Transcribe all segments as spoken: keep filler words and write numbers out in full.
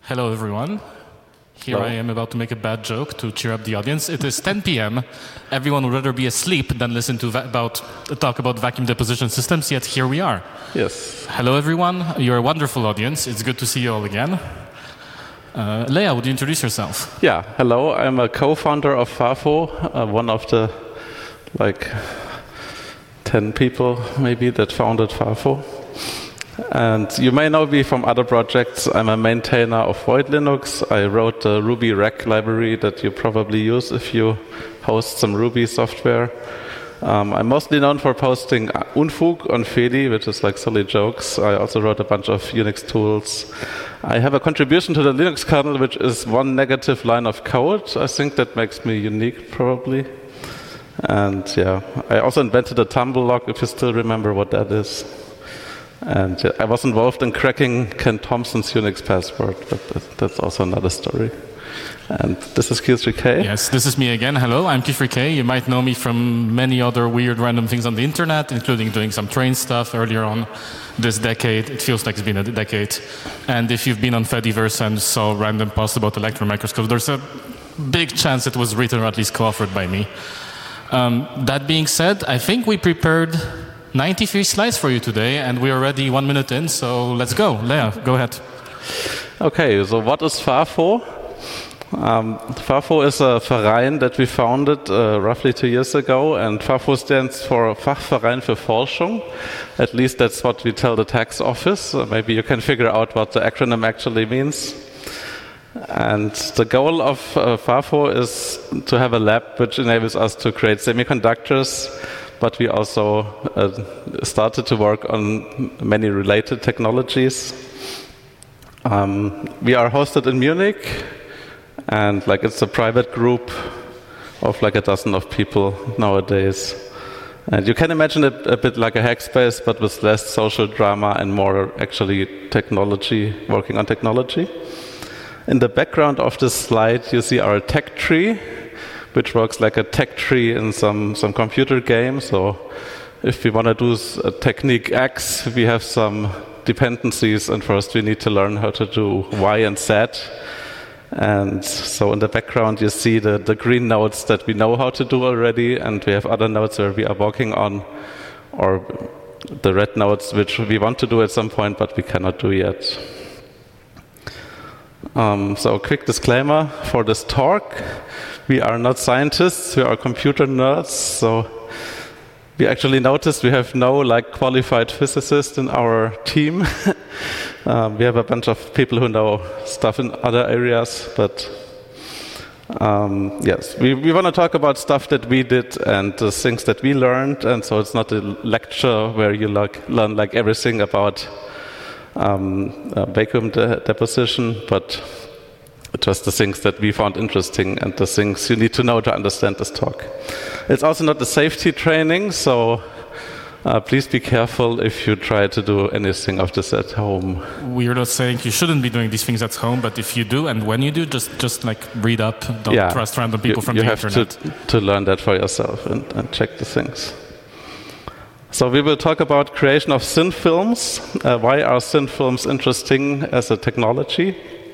Hello, everyone. Here Hello. I am about to make a bad joke to cheer up the audience. It is ten p m Everyone would rather be asleep than listen to va- about talk about vacuum deposition systems, yet here we are. Yes. Hello, everyone. You're a wonderful audience. It's good to see you all again. Uh, Leah, would you introduce yourself? Yeah. Hello. I'm a co-founder of Fafo, uh, one of the like ten people maybe that founded Fafo. And you may know me from other projects. I'm a maintainer of Void Linux. I wrote the Ruby Rec library that you probably use if you host some Ruby software. Um, I'm mostly known for posting Unfug on Fedi, which is like silly jokes. I also wrote a bunch of Unix tools. I have a contribution to the Linux kernel, which is one negative line of code. I think that makes me unique, probably. And yeah, I also invented a tumble log, if you still remember what that is. And uh, I was involved in cracking Ken Thompson's Unix password, but that's also another story. And this is Q three K. Yes, this is me again. Hello, I'm Q three K. You might know me from many other weird random things on the internet, including doing some train stuff earlier on this decade. It feels like it's been a decade. And if you've been on Fediverse and saw random posts about electron microscopes, there's a big chance it was written or at least co-authored by me. Um, that being said, I think we prepared ninety-three slides for you today, and we're already one minute in, so let's go. Leah, go ahead. Okay, so what is Fafo? Um, Fafo is a Verein that we founded uh, roughly two years ago, and Fafo stands for Fachverein für Forschung. At least that's what we tell the tax office. Uh, maybe you can figure out what the acronym actually means. And the goal of uh, Fafo is to have a lab which enables us to create semiconductors, but we also uh, started to work on many related technologies. Um, we are hosted in Munich, and like it's a private group of like a dozen of people nowadays. And you can imagine it a bit like a hackspace, but with less social drama and more actually technology, working on technology. In the background of this slide, you see our tech tree, which works like a tech tree in some, some computer game. So if we want to do a technique X, we have some dependencies, and first we need to learn how to do Y and Z. And so in the background, you see the, the green nodes that we know how to do already, and we have other nodes where we are working on, or the red nodes which we want to do at some point, but we cannot do yet. Um, so a quick disclaimer for this talk. We are not scientists, we are computer nerds, so we actually noticed we have no like qualified physicists in our team. um, we have a bunch of people who know stuff in other areas, but um, yes, we, we want to talk about stuff that we did and the things that we learned, and so it's not a lecture where you like, learn like everything about um, uh, vacuum de- deposition, but just the things that we found interesting and the things you need to know to understand this talk. It's also not a safety training, so uh, please be careful if you try to do anything of this at home. We're not saying you shouldn't be doing these things at home, but if you do, and when you do, just, just like read up. Don't yeah. trust random people you, from you the have internet. To, to learn that for yourself and, and check the things. So we will talk about creation of thin films. Uh, why are thin films interesting as a technology?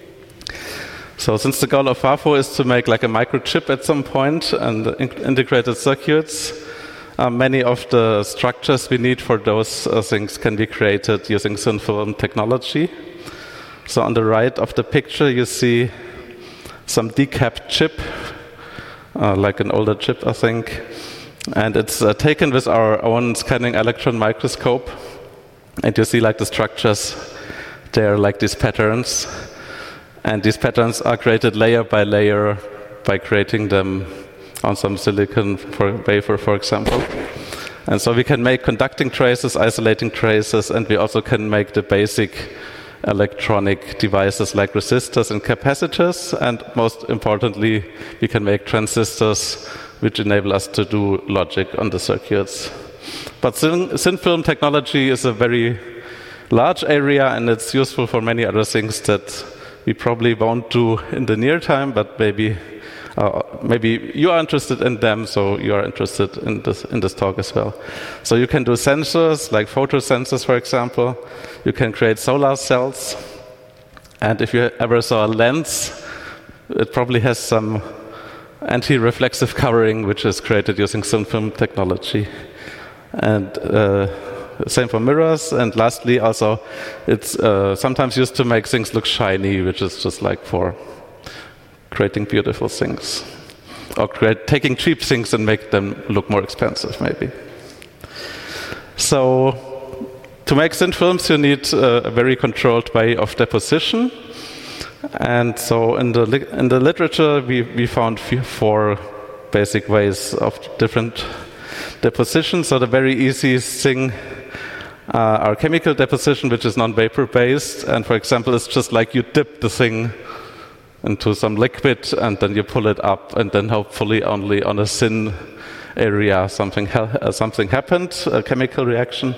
So since the goal of Fafo is to make like a microchip at some point and in- integrated circuits, uh, many of the structures we need for those uh, things can be created using thin film technology. So on the right of the picture you see some decapped chip, uh, like an older chip I think, and it's uh, taken with our own scanning electron microscope, and you see like the structures there, like these patterns. And these patterns are created layer by layer by creating them on some silicon for wafer, for example. And so we can make conducting traces, isolating traces, and we also can make the basic electronic devices like resistors and capacitors. And most importantly, we can make transistors which enable us to do logic on the circuits. But thin, thin film technology is a very large area, and it's useful for many other things that we probably won't do in the near time, but maybe uh, maybe you are interested in them, so you are interested in this in this talk as well. So you can do sensors, like photosensors, for example. You can create solar cells, And if you ever saw a lens, it probably has some anti-reflexive covering, which is created using thin film technology. And uh, same for mirrors. And lastly, also, it's uh, sometimes used to make things look shiny, which is just like for creating beautiful things. Or create, taking cheap things and make them look more expensive, maybe. So, to make thin films, you need uh, a very controlled way of deposition. And so in the, li in the literature, we, we found four basic ways of different deposition. So the very easiest thing uh, are chemical deposition, which is non-vapor based. And for example, it's just like you dip the thing into some liquid and then you pull it up, and then hopefully only on a thin area something, ha uh, something happened, a chemical reaction.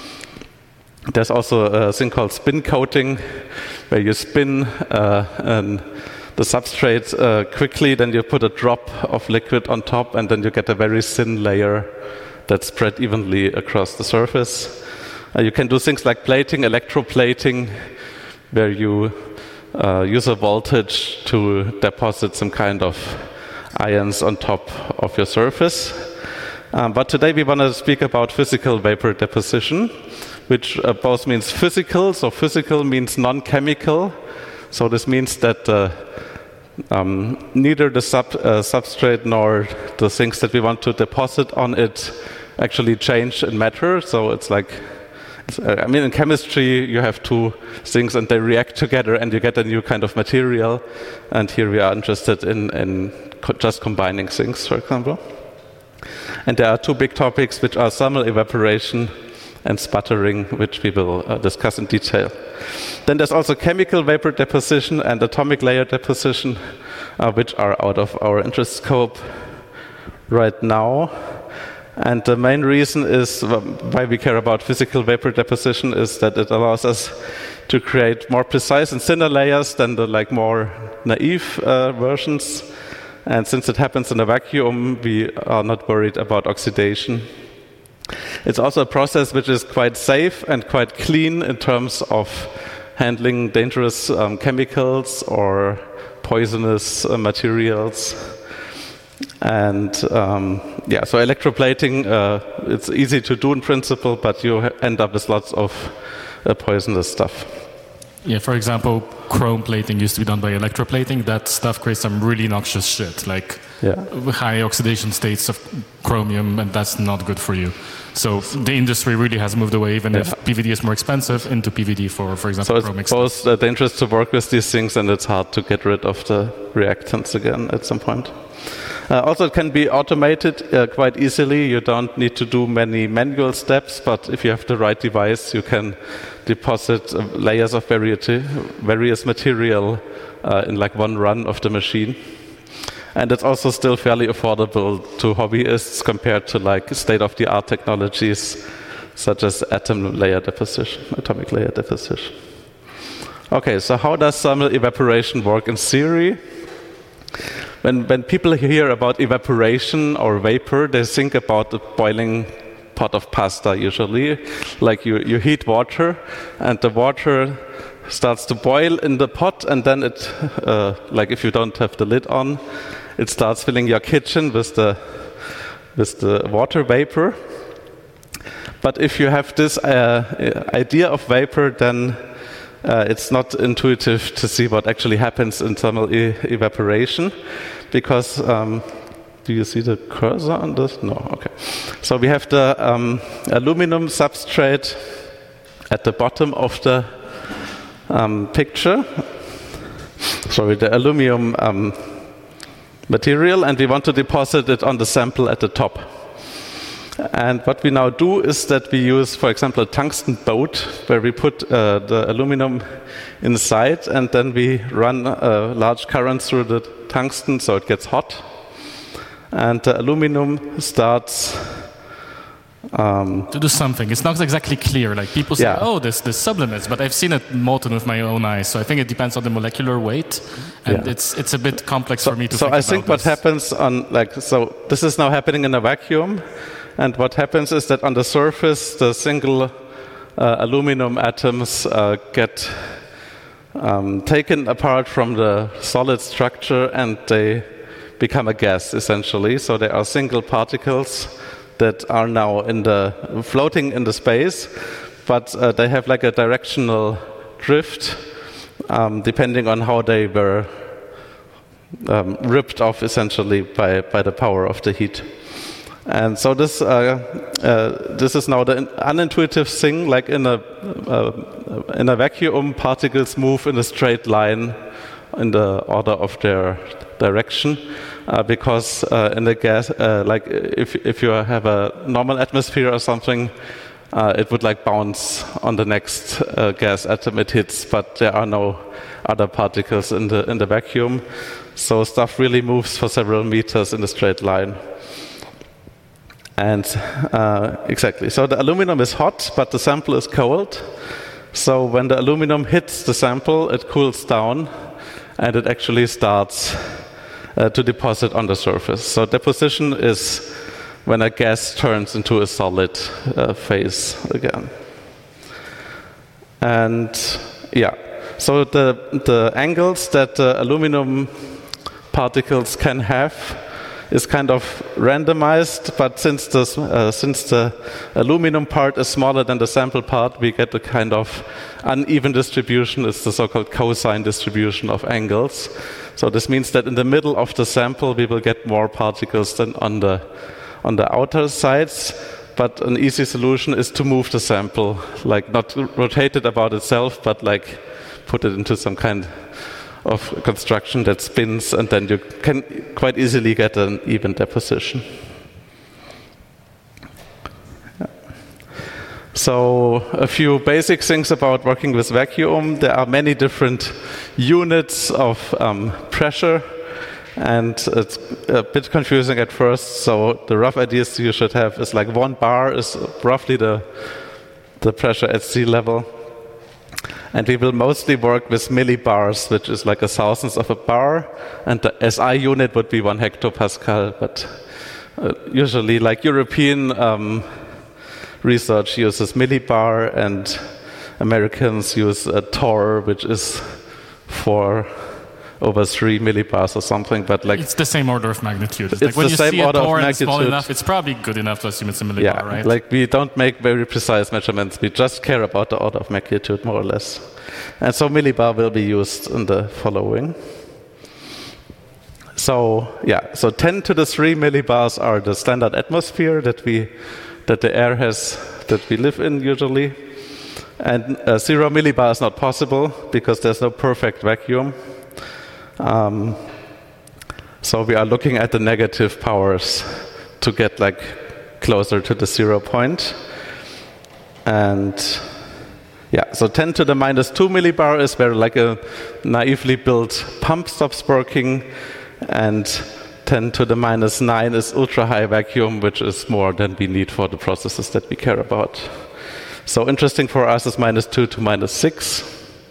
There's also a thing called spin coating, where you spin uh, and the substrate uh, quickly, then you put a drop of liquid on top, and then you get a very thin layer that's spread evenly across the surface. Uh, you can do things like plating, electroplating, where you uh, use a voltage to deposit some kind of ions on top of your surface. Um, but today we want to speak about physical vapor deposition, which uh, both means physical, so physical means non-chemical. So this means that uh, um, neither the sub, uh, substrate nor the things that we want to deposit on it actually change in matter. So it's like, it's, uh, I mean, in chemistry you have two things and they react together and you get a new kind of material. And here we are interested in, in co just combining things, for example. And there are two big topics, which are thermal evaporation and sputtering, which we will uh, discuss in detail. Then there's also chemical vapor deposition and atomic layer deposition, uh, which are out of our interest scope right now. And the main reason is why we care about physical vapor deposition is that it allows us to create more precise and thinner layers than the like more naive uh, versions. And since it happens in a vacuum, we are not worried about oxidation. It's also a process which is quite safe and quite clean in terms of handling dangerous um, chemicals or poisonous uh, materials. And um, yeah, so electroplating, uh, it's easy to do in principle, but you end up with lots of uh, poisonous stuff. Yeah, for example, chrome plating used to be done by electroplating. That stuff creates some really noxious shit, like yeah. high oxidation states of chromium, and that's not good for you. So the industry really has moved away, even yeah. if P V D is more expensive, into P V D for, for example, so chromic it's both uh, dangerous to work with these things, and it's hard to get rid of the reactants again at some point. Uh, also, it can be automated uh, quite easily. You don't need to do many manual steps, but if you have the right device, you can deposit uh, layers of variety, various material uh, in like one run of the machine. And it's also still fairly affordable to hobbyists compared to like state-of-the-art technologies such as atom layer deposition, atomic layer deposition. Okay, so how does thermal evaporation work in theory? When, when people hear about evaporation or vapor, they think about the boiling pot of pasta usually. Like you, you heat water and the water starts to boil in the pot, and then it, uh, like if you don't have the lid on, it starts filling your kitchen with the, with the water vapor. But if you have this uh, idea of vapor, then Uh, it's not intuitive to see what actually happens in thermal e evaporation, because um, do you see the cursor on this? No, okay. So we have the um, aluminum substrate at the bottom of the um, picture. Sorry, the aluminum um, material, and we want to deposit it on the sample at the top. And what we now do is that we use, for example, a tungsten boat, where we put uh, the aluminum inside, and then we run a large current through the tungsten so it gets hot. And the aluminum starts um, to do something. It's not exactly clear. Like people say, yeah. oh, there's, there's sublimates, but I've seen it molten with my own eyes. So I think it depends on the molecular weight, and yeah. it's it's a bit complex so, for me to so think I about think what this. happens on, like, so this is now happening in a vacuum. And what happens is that on the surface, the single uh, aluminum atoms uh, get um, taken apart from the solid structure, and they become a gas, essentially. So they are single particles that are now in the floating in the space, but uh, they have like a directional drift, um, depending on how they were um, ripped off, essentially, by, by the power of the heat. And so this uh, uh, this is now the unintuitive thing. Like in a uh, in a vacuum, particles move in a straight line in the order of their direction, uh, because uh, in the gas, uh, like if if you have a normal atmosphere or something, uh, it would like bounce on the next uh, gas atom it hits. But there are no other particles in the in the vacuum, so stuff really moves for several meters in a straight line. And uh, exactly, so the aluminum is hot, but the sample is cold. So when the aluminum hits the sample, it cools down, and it actually starts uh, to deposit on the surface. So deposition is when a gas turns into a solid uh, phase again. And yeah, so the, the angles that the aluminum particles can have is kind of randomized, but since the, uh, since the aluminum part is smaller than the sample part, we get a kind of uneven distribution. It's the so-called cosine distribution of angles. So this means that in the middle of the sample, we will get more particles than on the, on the outer sides. But an easy solution is to move the sample, like not rotate it about itself, but like put it into some kind of construction that spins, and then you can quite easily get an even deposition. Yeah. So a few basic things about working with vacuum. There are many different units of um, pressure, and it's a bit confusing at first. So the rough ideas you should have is like one bar is roughly the, the pressure at sea level. And we will mostly work with millibars, which is like a thousandth of a bar, and the S I unit would be one hectopascal. But uh, usually, like European um, research uses millibar, and Americans use a torr, which is for over three millibars or something. But like it's the same order of magnitude. It's, it's like when the you same see order a torr of and it's small magnitude. enough, it's probably good enough to assume it's a millibar, yeah, right? Like we don't make very precise measurements. We just care about the order of magnitude, more or less. And so millibar will be used in the following. So yeah, so ten to the three millibars are the standard atmosphere that we that the air has that we live in usually. And uh, zero millibar is not possible because there's no perfect vacuum. Um, so we are looking at the negative powers to get like closer to the zero point. And yeah, so ten to the minus two millibar is where like a naively built pump stops working, and ten to the minus nine is ultra high vacuum, which is more than we need for the processes that we care about. So interesting for us is minus two to minus six.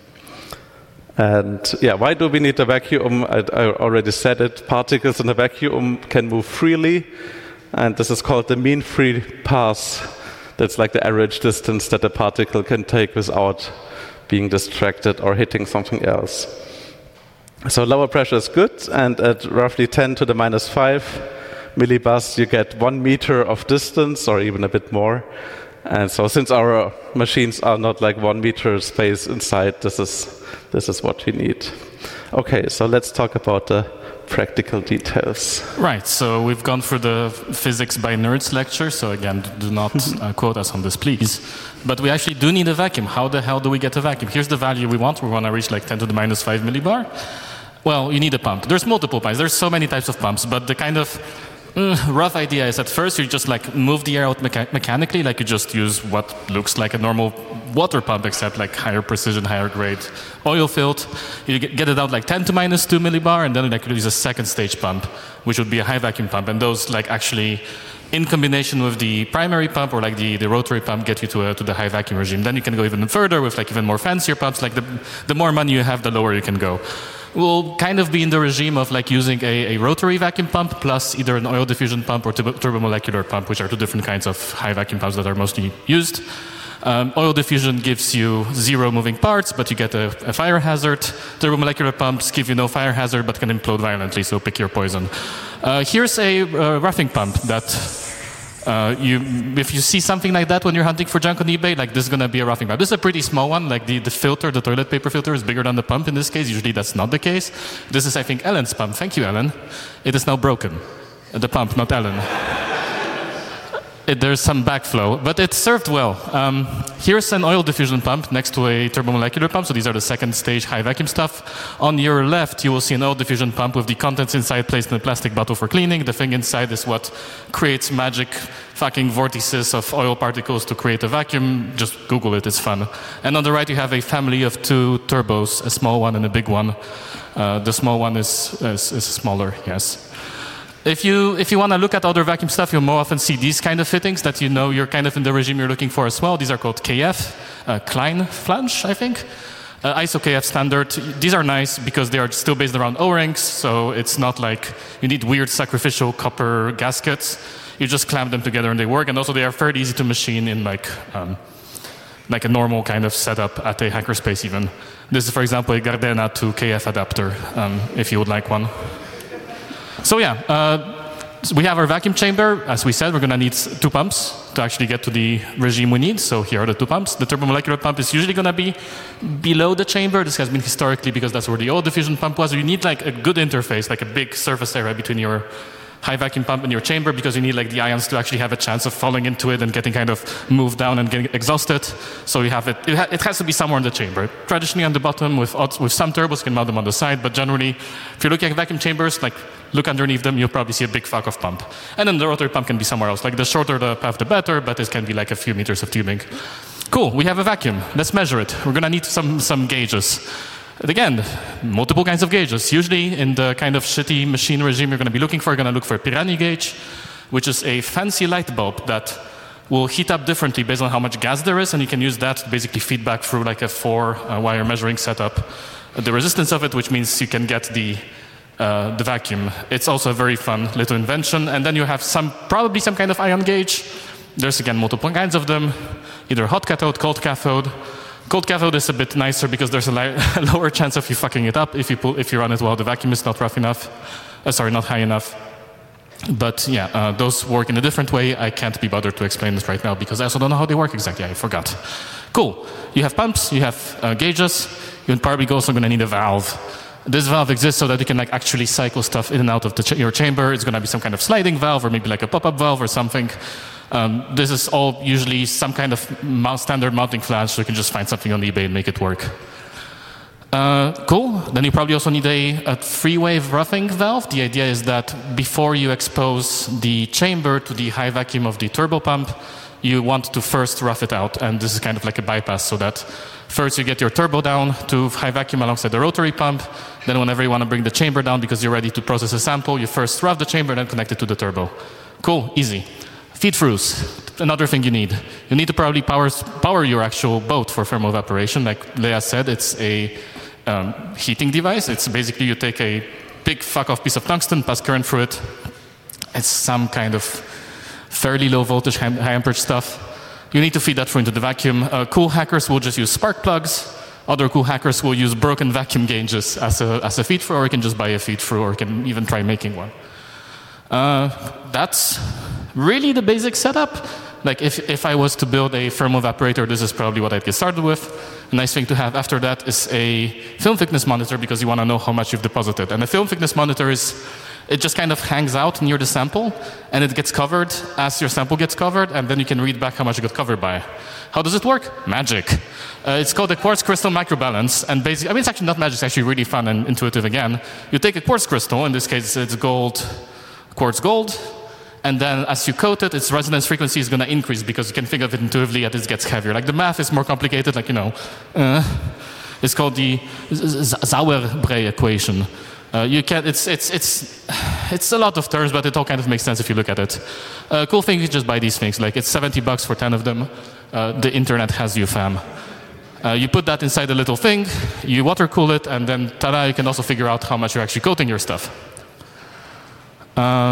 And yeah, why do we need a vacuum? I, I already said it. Particles in a vacuum can move freely, and this is called the mean free path. That's like the average distance that a particle can take without being distracted or hitting something else. So lower pressure is good, and at roughly ten to the minus five millibars, you get one meter of distance, or even a bit more. And so since our machines are not like one meter space inside, this is this is what we need. Okay, so let's talk about the practical details. Right, so we've gone through the physics by nerds lecture, so again, do not uh, quote us on this, please. But we actually do need a vacuum. How the hell do we get a vacuum? Here's the value we want. We want to reach like ten to the minus five millibar. Well, you need a pump. There's multiple pumps. There's so many types of pumps, but the kind of Uh, rough idea is at first you just like move the air out mecha mechanically, like you just use what looks like a normal water pump, except like higher precision, higher grade oil filled. You get, get it out like ten to minus two millibar, and then like you use a second stage pump, which would be a high vacuum pump. And those like actually, in combination with the primary pump or like the, the rotary pump, get you to a, to the high vacuum regime. Then you can go even further with like even more fancier pumps. Like the the more money you have, the lower you can go. We'll kind of be in the regime of like using a, a rotary vacuum pump plus either an oil diffusion pump or turbo turbomolecular pump, which are two different kinds of high vacuum pumps that are mostly used. Um, oil diffusion gives you zero moving parts, but you get a, a fire hazard. Turbomolecular pumps give you no fire hazard, but can implode violently, so pick your poison. Uh, here's a uh, roughing pump that uh, you, if you see something like that when you're hunting for junk on eBay, like this is going to be a roughing pump. This is a pretty small one, like the, the filter, the toilet paper filter is bigger than the pump in this case. Usually that's not the case. This is, I think, Ellen's pump. Thank you, Ellen. It is now broken. The pump, not Ellen. It, there's some backflow, but it served well. Um, here's an oil diffusion pump next to a turbomolecular pump, so these are the second stage high vacuum stuff. On your left, you will see an oil diffusion pump with the contents inside placed in a plastic bottle for cleaning. The thing inside is what creates magic fucking vortices of oil particles to create a vacuum. Just Google it, it's fun. And on the right, you have a family of two turbos, a small one and a big one. Uh, the small one is, is, is smaller, yes. If you, if you want to look at other vacuum stuff, you'll more often see these kind of fittings that you know you're kind of in the regime you're looking for as well. These are called K F, uh, Klein flange, I think. Uh, I S O K F standard. These are nice because they are still based around O-rings, so it's not like you need weird sacrificial copper gaskets. You just clamp them together and they work, and also they are fairly easy to machine in like, um, like a normal kind of setup at a hackerspace even. This is, for example, a Gardena to K F adapter, um, if you would like one. So yeah, uh, so we have our vacuum chamber. As we said, we're going to need two pumps to actually get to the regime we need. So here are the two pumps. The turbomolecular pump is usually going to be below the chamber. This has been historically because that's where the oil diffusion pump was. You need like a good interface, like a big surface area between your high vacuum pump and your chamber, because you need like the ions to actually have a chance of falling into it and getting kind of moved down and getting exhausted. So you have it, it, ha it has to be somewhere in the chamber. Traditionally on the bottom with, with some turbos, you can mount them on the side, but generally, if you're looking at vacuum chambers, like look underneath them, you'll probably see a big fuck off pump. And then the rotary pump can be somewhere else. Like the shorter the path, the better, but it can be like a few meters of tubing. Cool, we have a vacuum. Let's measure it. We're gonna need some, some gauges. Again, multiple kinds of gauges. Usually in the kind of shitty machine regime you're going to be looking for, you're going to look for a Pirani gauge, which is a fancy light bulb that will heat up differently based on how much gas there is, and you can use that to basically feed back through like a four-wire uh, measuring setup the resistance of it, which means you can get the, uh, the vacuum. It's also a very fun little invention. And then you have some, probably some kind of ion gauge. There's, again, multiple kinds of them, either hot cathode, cold cathode. Cold cathode is a bit nicer because there's a lower chance of you fucking it up if you, pull, if you run it while the vacuum is not rough enough. Uh, sorry, not high enough. But yeah, uh, those work in a different way. I can't be bothered to explain this right now because I also don't know how they work exactly. I forgot. Cool. You have pumps, you have uh, gauges. You're probably also going to need a valve. This valve exists so that you can like actually cycle stuff in and out of the ch your chamber. It's going to be some kind of sliding valve or maybe like a pop-up valve or something. Um, this is all usually some kind of mount, standard mounting flange, so you can just find something on eBay and make it work. Uh, cool. Then you probably also need a, a three-wave roughing valve. The idea is that before you expose the chamber to the high vacuum of the turbo pump, you want to first rough it out, and this is kind of like a bypass, so that first you get your turbo down to high vacuum alongside the rotary pump. Then whenever you want to bring the chamber down because you're ready to process a sample, you first rough the chamber and then connect it to the turbo. Cool, easy. Feed-throughs, another thing you need. You need to probably power, power your actual boat for thermal evaporation. Like Leah said, it's a um, heating device. It's basically you take a big fuck-off piece of tungsten, pass current through it. It's some kind of fairly low voltage, high amperage stuff. You need to feed that through into the vacuum. Uh, cool hackers will just use spark plugs. Other cool hackers will use broken vacuum gauges as a, as a feed-through, or you can just buy a feed-through, or you can even try making one. Uh, that's really the basic setup. Like if, if I was to build a thermal evaporator, this is probably what I'd get started with. A nice thing to have after that is a film thickness monitor, because you want to know how much you've deposited. And a film thickness monitor is, it just kind of hangs out near the sample, and it gets covered as your sample gets covered, and then you can read back how much it got covered by. How does it work? Magic. Uh, it's called a quartz crystal microbalance, and basically, I mean, it's actually not magic, it's actually really fun and intuitive again. You take a quartz crystal, in this case it's gold, quartz gold, and then as you coat it, its resonance frequency is going to increase because you can think of it intuitively as it gets heavier. Like the math is more complicated, like, you know, uh, it's called the Sauer-Brey equation. Uh, you can, it's, it's, it's, it's a lot of terms, but it all kind of makes sense if you look at it. Uh, cool thing is just buy these things. Like it's seventy bucks for ten of them. Uh, the internet has you, fam. Uh, you put that inside a little thing, you water cool it, and then ta-da, you can also figure out how much you're actually coating your stuff. Uh,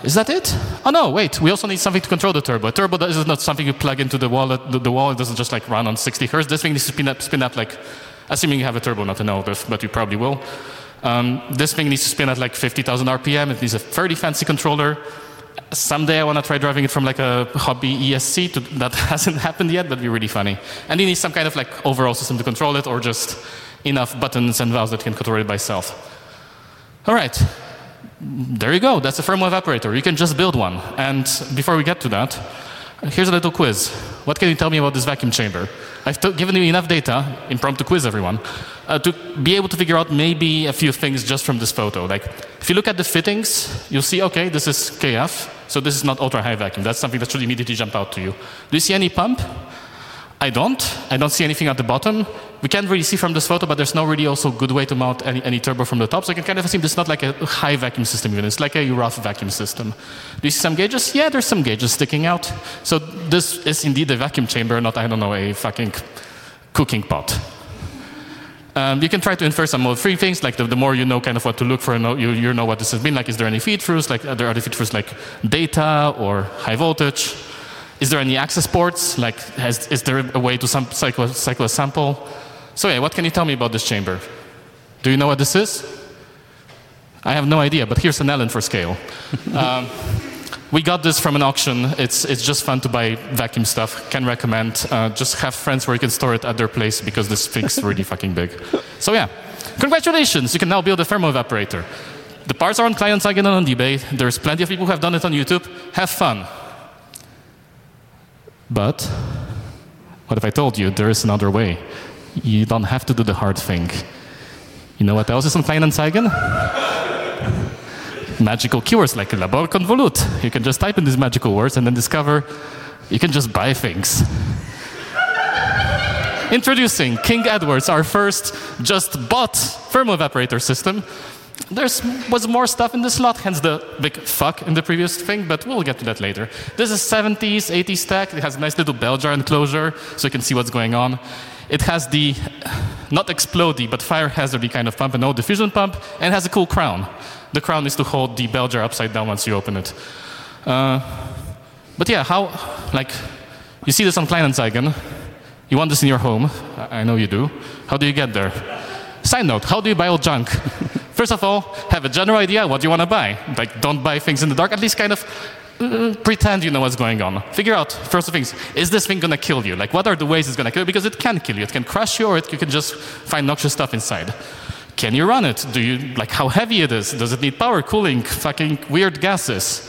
is that it? Oh no, wait, we also need something to control the turbo. A turbo is not something you plug into the wall. The, the wall it doesn't just like run on sixty hertz. This thing needs to spin up, spin up like, assuming you have a turbo, not an L D I F, but you probably will. Um, this thing needs to spin at like fifty thousand R P M. It needs a fairly fancy controller. Someday I want to try driving it from like a hobby E S C. To, that hasn't happened yet, but it'd be really funny. And you need some kind of like overall system to control it, or just enough buttons and valves that can control it by itself. All right. There you go. That's a thermal evaporator. You can just build one. And before we get to that, here's a little quiz. What can you tell me about this vacuum chamber? I've given you enough data, impromptu quiz everyone, uh, to be able to figure out maybe a few things just from this photo. Like, if you look at the fittings, you'll see, okay, this is K F, so this is not ultra-high vacuum. That's something that should immediately jump out to you. Do you see any pump? I don't. I don't see anything at the bottom. We can't really see from this photo, but there's no really also good way to mount any, any turbo from the top. So you can kind of assume this is not like a high vacuum system even. It's like a rough vacuum system. Do you see some gauges? Yeah, there's some gauges sticking out. So this is indeed a vacuum chamber, not, I don't know, a fucking cooking pot. Um, you can try to infer some more free things, like the, the more you know kind of what to look for, know, you, you know what this has been. Like, is there any feed-throughs? Like, are there other feed-throughs like data or high voltage? Is there any access ports? Like, has, is there a way to some, cycle, cycle a sample? So yeah, what can you tell me about this chamber? Do you know what this is? I have no idea, but here's an Allen for scale. um, we got this from an auction. It's, it's just fun to buy vacuum stuff. Can recommend. Uh, just have friends where you can store it at their place because this thing's really fucking big. So yeah, congratulations. You can now build a thermal evaporator. The parts are on Kleinanzeigen and on eBay. There's plenty of people who have done it on YouTube. Have fun. But what if I told you there is another way? You don't have to do the hard thing. You know what else is on Kleinanzeigen? Magical keywords like Labor Convolut. You can just type in these magical words and then discover you can just buy things. Introducing King Edwards, our first just bought thermal evaporator system. There was more stuff in the slot, hence the big fuck in the previous thing, but we'll get to that later. This is seventies, eighties stack. It has a nice little bell jar enclosure, so you can see what's going on. It has the, not explodey, but fire hazardy kind of pump, and no diffusion pump, and it has a cool crown. The crown is to hold the bell jar upside down once you open it. Uh, but yeah, how, like, you see this on Kleinanzeigen. You want this in your home. I know you do. How do you get there? Side note, how do you buy old junk? First of all, have a general idea what you want to buy. Like, don't buy things in the dark. At least kind of uh, pretend you know what's going on. Figure out, first of things, is this thing going to kill you? Like, what are the ways it's going to kill you? Because it can kill you. It can crush you, or it, you can just find noxious stuff inside. Can you run it? Do you, like, how heavy it is? Does it need power, cooling, fucking weird gases?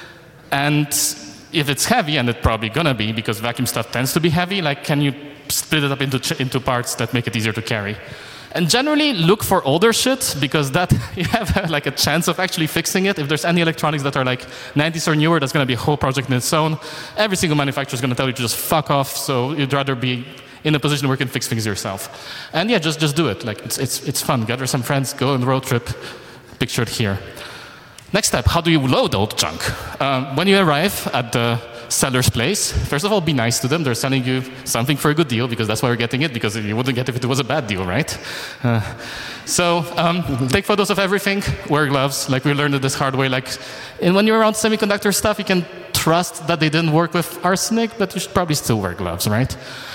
And if it's heavy, and it's probably going to be, because vacuum stuff tends to be heavy, like, can you split it up into, ch into parts that make it easier to carry? And generally, look for older shit, because that you have like a chance of actually fixing it. If there's any electronics that are like nineties or newer, that's going to be a whole project in its own. Every single manufacturer is going to tell you to just fuck off, so you'd rather be in a position where you can fix things yourself. And yeah, just, just do it. Like, it's, it's, it's fun. Gather some friends, go on the road trip, pictured here. Next step, how do you load old junk? Um, when you arrive at the seller's place, first of all, be nice to them. They're selling you something for a good deal, because that's why you're getting it, because you wouldn't get it if it was a bad deal, right? Uh, so um, take photos of everything, wear gloves, like we learned it this hard way. Like, and when you're around semiconductor stuff, you can trust that they didn't work with arsenic, but you should probably still wear gloves, right?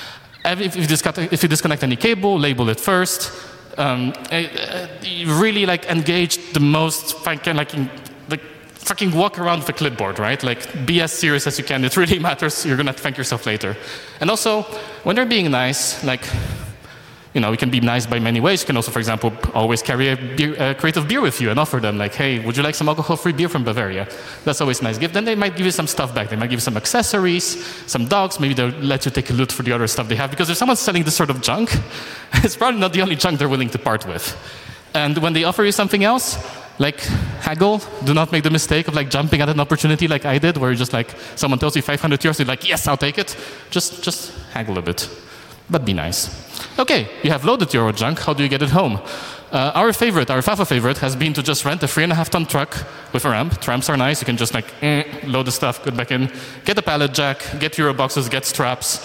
If you disconnect, if you disconnect any cable, label it first. Um, uh, really like engage the most, like, like fucking walk around with a clipboard, right? Like, be as serious as you can. It really matters. You're gonna thank yourself later. And also, when they're being nice, like, you know, you can be nice by many ways. You can also, for example, always carry a, beer, a crate of beer with you and offer them, like, hey, would you like some alcohol-free beer from Bavaria? That's always a nice gift. Then they might give you some stuff back. They might give you some accessories, some dogs. Maybe they'll let you take a loot for the other stuff they have. Because if someone's selling this sort of junk, it's probably not the only junk they're willing to part with. And when they offer you something else, like haggle, do not make the mistake of like jumping at an opportunity like I did, where you just like, someone tells you five hundred euros, you're like, yes, I'll take it. Just, just haggle a bit, but be nice. Okay, you have loaded your junk. How do you get it home? Uh, our favorite, our Fafa favorite, has been to just rent a three and a half ton truck with a ramp. Tramps are nice. You can just like eh, load the stuff, get back in, get a pallet jack, get Euro boxes, get straps,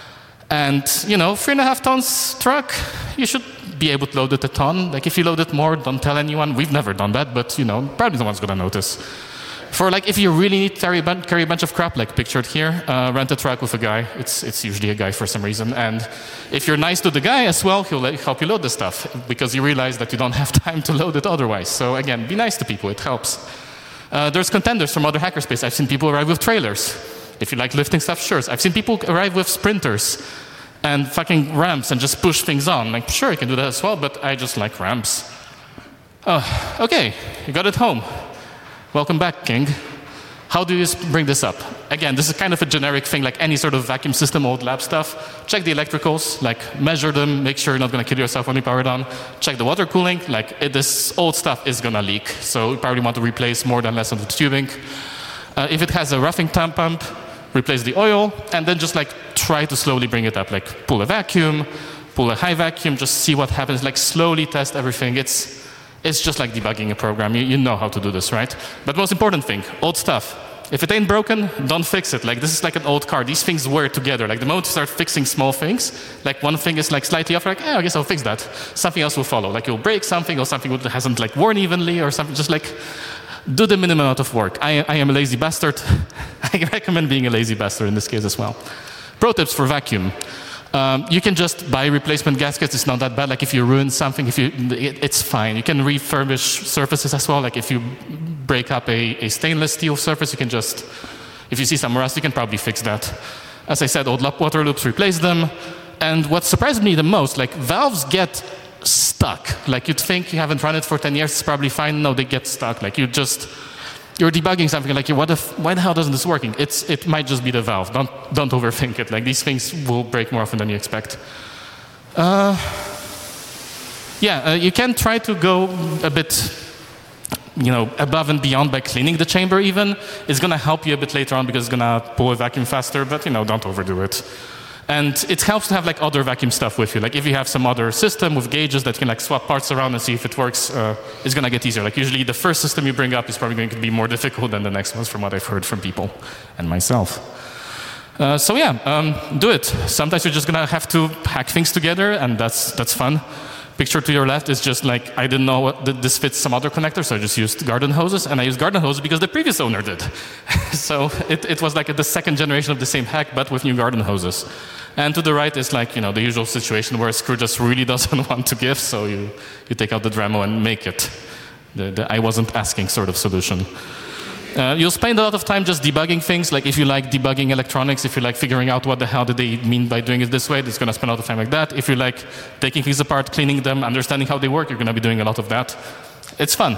and you know, three and a half tons truck, you should be able to load it a ton. Like, if you load it more, don't tell anyone. We've never done that, but you know, probably no one's gonna notice. For like, if you really need to carry a, bun- carry a bunch of crap, like pictured here, uh, rent a truck with a guy. It's it's usually a guy for some reason. And if you're nice to the guy as well, he'll let, help you load the stuff because you realize that you don't have time to load it otherwise. So again, be nice to people. It helps. Uh, there's contenders from other hackerspace. I've seen people arrive with trailers. If you like lifting stuff, sure. I've seen people arrive with sprinters and fucking ramps and just push things on. Like, sure, you can do that as well, but I just like ramps. Oh, okay, you got it home. Welcome back, King. How do you bring this up? Again, this is kind of a generic thing, like any sort of vacuum system, old lab stuff. Check the electricals, like measure them, make sure you're not going to kill yourself when you power it on. Check the water cooling, like it, this old stuff is going to leak, so you probably want to replace more than less of the tubing. Uh, if it has a roughing tank pump, replace the oil, and then just like try to slowly bring it up, like pull a vacuum, pull a high vacuum, just see what happens, like slowly test everything. It's It's just like debugging a program. You, you know how to do this, right? But most important thing, old stuff. If it ain't broken, don't fix it. Like, this is like an old car. These things wear together. Like, the moment you start fixing small things, like one thing is like slightly off, like, yeah, I guess I'll fix that. Something else will follow. Like, you'll break something, or something that hasn't like worn evenly, or something. Just like, do the minimum amount of work. I, I am a lazy bastard. I recommend being a lazy bastard in this case as well. Pro tips for vacuum. Um, you can just buy replacement gaskets. It's not that bad. Like if you ruin something, if you, it, it's fine. You can refurbish surfaces as well. Like if you break up a, a stainless steel surface, you can just, if you see some rust, you can probably fix that. As I said, old water loops, replace them. And what surprised me the most, like valves get stuck. Like you'd think you haven't run it for ten years, it's probably fine. No, they get stuck. Like you just, you're debugging something like, what if, why the hell doesn't this working? It's, it might just be the valve. Don't, don't overthink it. Like these things will break more often than you expect. Uh, yeah, uh, you can try to go a bit, you know, above and beyond by cleaning the chamber even. It's going to help you a bit later on because it's going to pull a vacuum faster, but you know, don't overdo it. And it helps to have like other vacuum stuff with you. Like if you have some other system with gauges that can like swap parts around and see if it works, uh, it's going to get easier. Like usually the first system you bring up is probably going to be more difficult than the next ones from what I've heard from people and myself. Uh, so yeah, um, do it. Sometimes you're just going to have to hack things together and that's, that's fun. Picture to your left is just like, I didn't know what th this fits some other connector, so I just used garden hoses, and I used garden hoses because the previous owner did. So it, it was like the second generation of the same hack, but with new garden hoses. And to the right is like, you know, the usual situation where a screw just really doesn't want to give, so you, you take out the Dremel and make it. The, the I wasn't asking sort of solution. Uh, you'll spend a lot of time just debugging things, like if you like debugging electronics, if you like figuring out what the hell did they mean by doing it this way, it's going to spend a lot of time like that. If you like taking things apart, cleaning them, understanding how they work, you're going to be doing a lot of that. It's fun.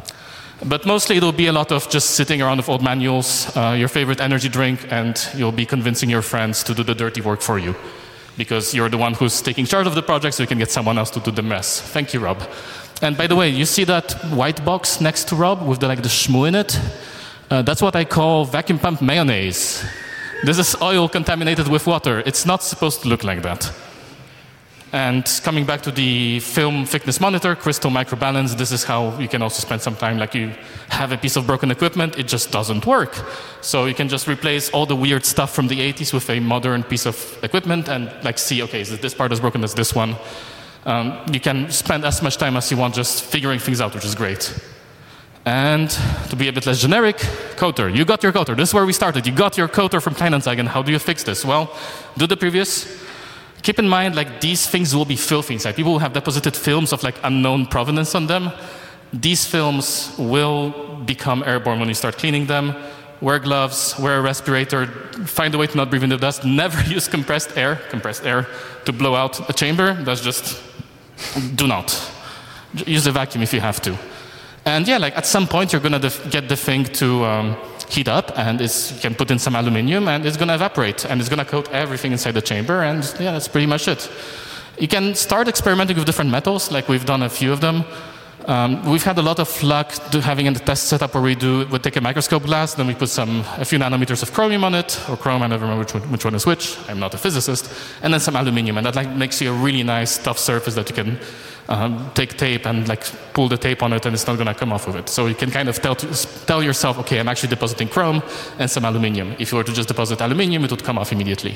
But mostly it'll be a lot of just sitting around with old manuals, uh, your favorite energy drink, and you'll be convincing your friends to do the dirty work for you. Because you're the one who's taking charge of the project, so you can get someone else to do the mess. Thank you, Rob. And by the way, you see that white box next to Rob with the, like the shmoo in it? Uh, that's what I call vacuum pump mayonnaise. This is oil contaminated with water. It's not supposed to look like that. And coming back to the film thickness monitor, crystal microbalance, this is how you can also spend some time. Like you have a piece of broken equipment, it just doesn't work. So you can just replace all the weird stuff from the eighties with a modern piece of equipment and like see, okay, is this part as broken as this one? Um, you can spend as much time as you want just figuring things out, which is great. And to be a bit less generic, coater. You got your coater. This is where we started. You got your coater from Kleinanzeigen. How do you fix this? Well, do the previous. Keep in mind, like these things will be filthy inside. People will have deposited films of like unknown provenance on them. These films will become airborne when you start cleaning them. Wear gloves, wear a respirator, find a way to not breathe in the dust. Never use compressed air, compressed air to blow out a chamber. That's just, do not. Use a vacuum if you have to. And yeah, like at some point you're going to get the thing to um, heat up, and it's, you can put in some aluminum, and it's going to evaporate, and it's going to coat everything inside the chamber, and yeah, that's pretty much it. You can start experimenting with different metals, like we've done a few of them. Um, we've had a lot of luck to having a test setup where we do we take a microscope glass, then we put some a few nanometers of chromium on it, or chrome, I never remember which one, which one is which. I'm not a physicist, and then some aluminum, and that like makes you a really nice tough surface that you can um, take tape and like pull the tape on it, and it's not going to come off of it. So you can kind of tell to, tell yourself, okay, I'm actually depositing chrome and some aluminum. If you were to just deposit aluminum, it would come off immediately.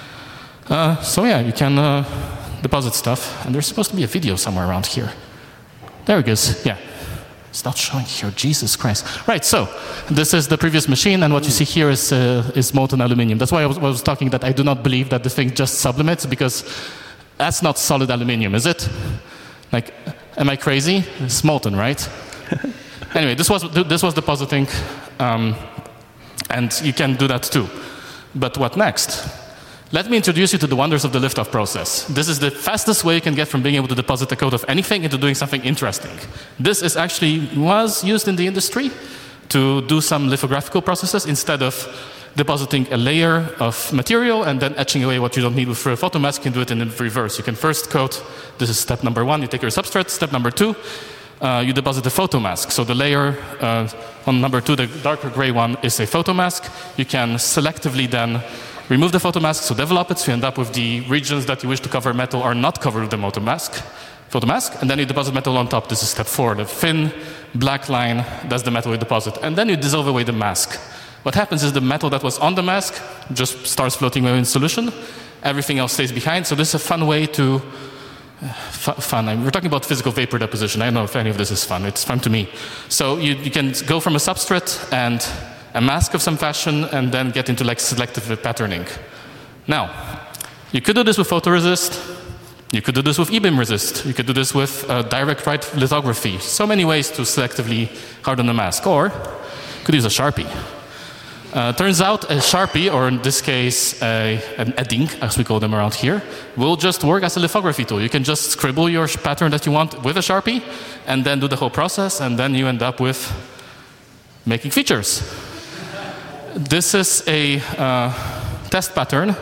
Uh, so yeah, you can uh, deposit stuff, and there's supposed to be a video somewhere around here. There it goes, yeah. It's not showing here, Jesus Christ. Right, so this is the previous machine, and what you see here is, uh, is molten aluminum. That's why I was, I was talking that I do not believe that the thing just sublimates, because that's not solid aluminum, is it? Like, am I crazy? It's molten, right? Anyway, this was, this was depositing, um, and you can do that too. But what next? Let me introduce you to the wonders of the liftoff process. This is the fastest way you can get from being able to deposit the code of anything into doing something interesting. This is actually was used in the industry to do some lithographical processes instead of depositing a layer of material and then etching away what you don't need with a photomask. You can do it in the reverse. You can first coat, this is step number one, you take your substrate. Step number two, uh, you deposit the photomask. So the layer uh, on number two, the darker gray one, is a photomask. You can selectively then remove the photomask, so develop it, so you end up with the regions that you wish to cover metal are not covered with the photomask, photomask, and then you deposit metal on top. This is step four. The thin black line, that's the metal you deposit. And then you dissolve away the mask. What happens is the metal that was on the mask just starts floating away in solution. Everything else stays behind. So this is a fun way to, uh, fun, I mean, we're talking about physical vapor deposition. I don't know if any of this is fun. It's fun to me. So you, you can go from a substrate and a mask of some fashion, and then get into like selective patterning. Now, you could do this with photoresist. You could do this with E-beam resist. You could do this with uh, direct write lithography. So many ways to selectively harden a mask. Or you could use a Sharpie. Uh, turns out a Sharpie, or in this case a, an edding, as we call them around here, will just work as a lithography tool. You can just scribble your pattern that you want with a Sharpie, and then do the whole process, and then you end up with making features. This is a uh, test pattern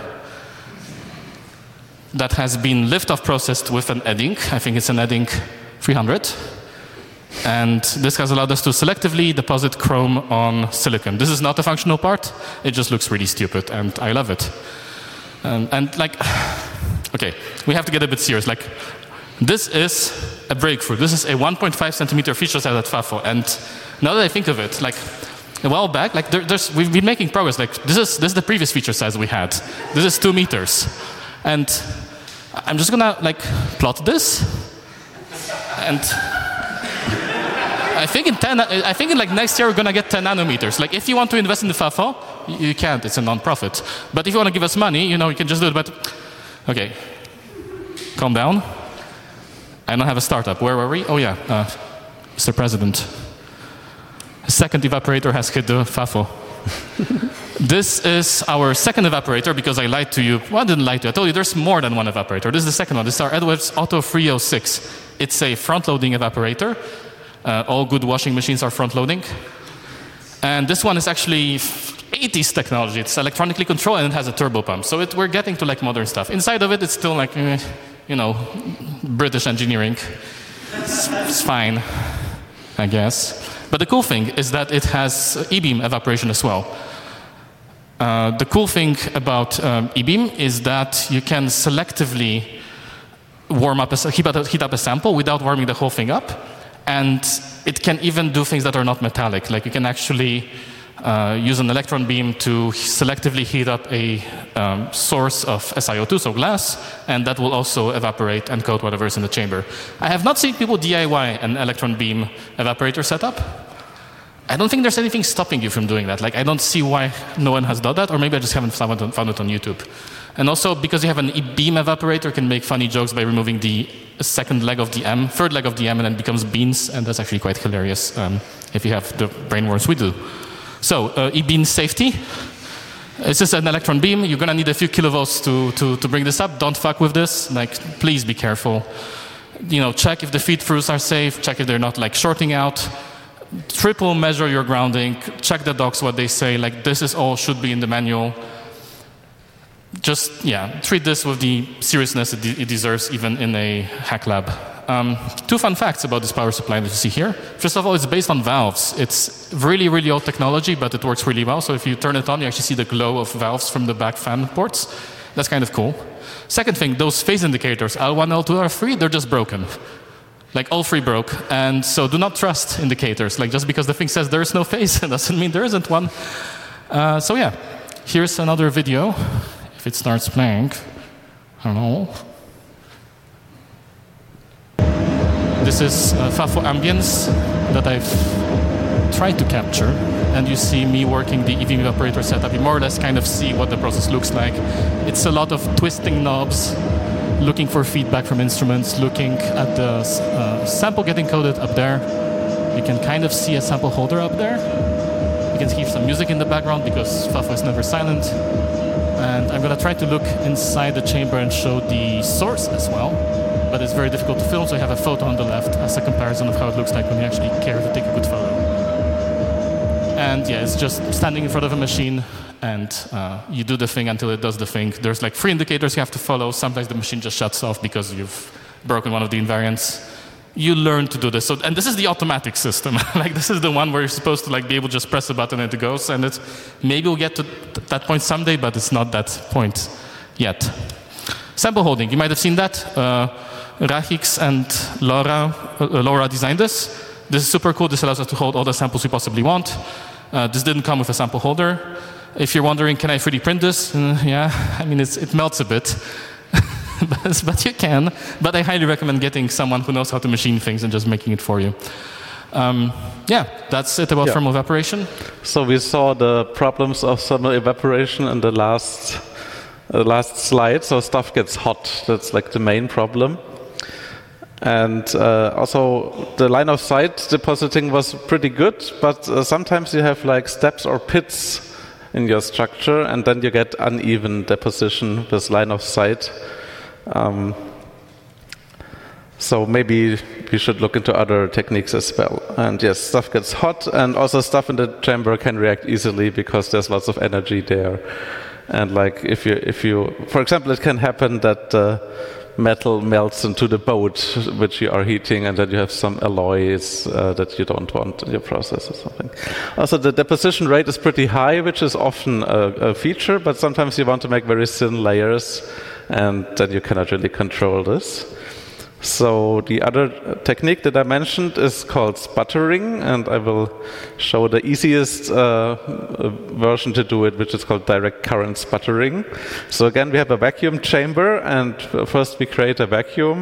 that has been liftoff processed with an edding. I think it's an edding three hundred. And this has allowed us to selectively deposit chrome on silicon. This is not a functional part. It just looks really stupid, and I love it. Um, and like, okay, we have to get a bit serious. Like, this is a breakthrough. This is a one point five centimeter feature size at FAFO. And now that I think of it, like, a while back, like there, there's, we've been making progress. Like this is this is the previous feature size we had. This is two meters, and I'm just gonna like plot this, and I think in ten, I think in like next year we're gonna get ten nanometers. Like if you want to invest in the FAFO, you can't. It's a non-profit. But if you want to give us money, you know, you can just do it. But okay, calm down. I don't have a startup. Where were we? Oh yeah, uh, Mister President. Second evaporator has hit the FAFO. This is our second evaporator, because I lied to you. Well, I didn't lie to you. I told you there's more than one evaporator. This is the second one. This is our Edwards Auto three oh six. It's a front-loading evaporator. Uh, all good washing machines are front-loading. And this one is actually eighties technology. It's electronically controlled, and it has a turbo pump. So it, we're getting to like modern stuff. Inside of it, it's still like, eh, you know, British engineering. It's, it's fine, I guess. But the cool thing is that it has E-beam evaporation as well. Uh, the cool thing about um, E-beam is that you can selectively warm up a, heat, up, heat up a sample without warming the whole thing up. And it can even do things that are not metallic. Like you can actually uh, use an electron beam to selectively heat up a um, source of S i O two, so glass, and that will also evaporate and coat whatever is in the chamber. I have not seen people D I Y an electron beam evaporator setup. I don't think there's anything stopping you from doing that. Like, I don't see why no one has done that, or maybe I just haven't found it on, found it on YouTube. And also, because you have an E-beam evaporator, you can make funny jokes by removing the second leg of the M, third leg of the M, and then it becomes beans, and that's actually quite hilarious um, if you have the brainworms we do. So, uh, E-beam safety. This is an electron beam. You're gonna need a few kilovolts to, to, to bring this up. Don't fuck with this. Like, please be careful. You know, check if the feed-throughs are safe. Check if they're not like shorting out. Triple measure your grounding. Check the docs, what they say. Like, this is all should be in the manual. Just, yeah, treat this with the seriousness it, de it deserves, even in a hack lab. Um, two fun facts about this power supply that you see here. First of all, it's based on valves. It's really, really old technology, but it works really well. So if you turn it on, you actually see the glow of valves from the back fan ports. That's kind of cool. Second thing, those phase indicators, L one, L two, L three, they're just broken. Like, all three broke. And so do not trust indicators. Like, just because the thing says there is no phase, it doesn't mean there isn't one. Uh, so yeah, here's another video. If it starts playing, I don't know. This is uh, FAFO ambience. that I've tried to capture. And you see me working the E V evaporator setup. You more or less kind of see what the process looks like. It's a lot of twisting knobs, looking for feedback from instruments, looking at the uh, sample getting coded up there. You can kind of see a sample holder up there. You can hear some music in the background because Fafo is never silent. And I'm going to try to look inside the chamber and show the source as well. But it's very difficult to film, so I have a photo on the left as a comparison of how it looks like when you actually care to take a good photo. And yeah, it's just standing in front of a machine, and uh, you do the thing until it does the thing. There's like three indicators you have to follow. Sometimes the machine just shuts off because you've broken one of the invariants. You learn to do this. So, and this is the automatic system. Like this is the one where you're supposed to like be able to just press a button and it goes. And it maybe we'll get to th that point someday, but it's not that point yet. Sample holding. You might have seen that. Uh, Rachix and Laura, uh, Laura designed this. This is super cool. This allows us to hold all the samples we possibly want. Uh, this didn't come with a sample holder. If you're wondering, can I three D print this? Uh, yeah, I mean, it's, it melts a bit. but, but you can. But I highly recommend getting someone who knows how to machine things and just making it for you. Um, yeah, that's it about yeah. thermal evaporation. So we saw the problems of thermal evaporation in the last, uh, last slide. So stuff gets hot. That's like the main problem. And uh, also the line of sight depositing was pretty good, but uh, sometimes you have like steps or pits in your structure, and then you get uneven deposition with line of sight. Um, so maybe you should look into other techniques as well. And yes, stuff gets hot, and also stuff in the chamber can react easily because there's lots of energy there. And like if you, if you, for example, it can happen that uh, metal melts into the boat which you are heating, and then you have some alloys uh, that you don't want in your process or something. Also, the deposition rate is pretty high, which is often a, a feature, but sometimes you want to make very thin layers, and then you cannot really control this. So the other technique that I mentioned is called sputtering, and I will show the easiest uh, version to do it, which is called direct current sputtering. So again, we have a vacuum chamber, and first we create a vacuum.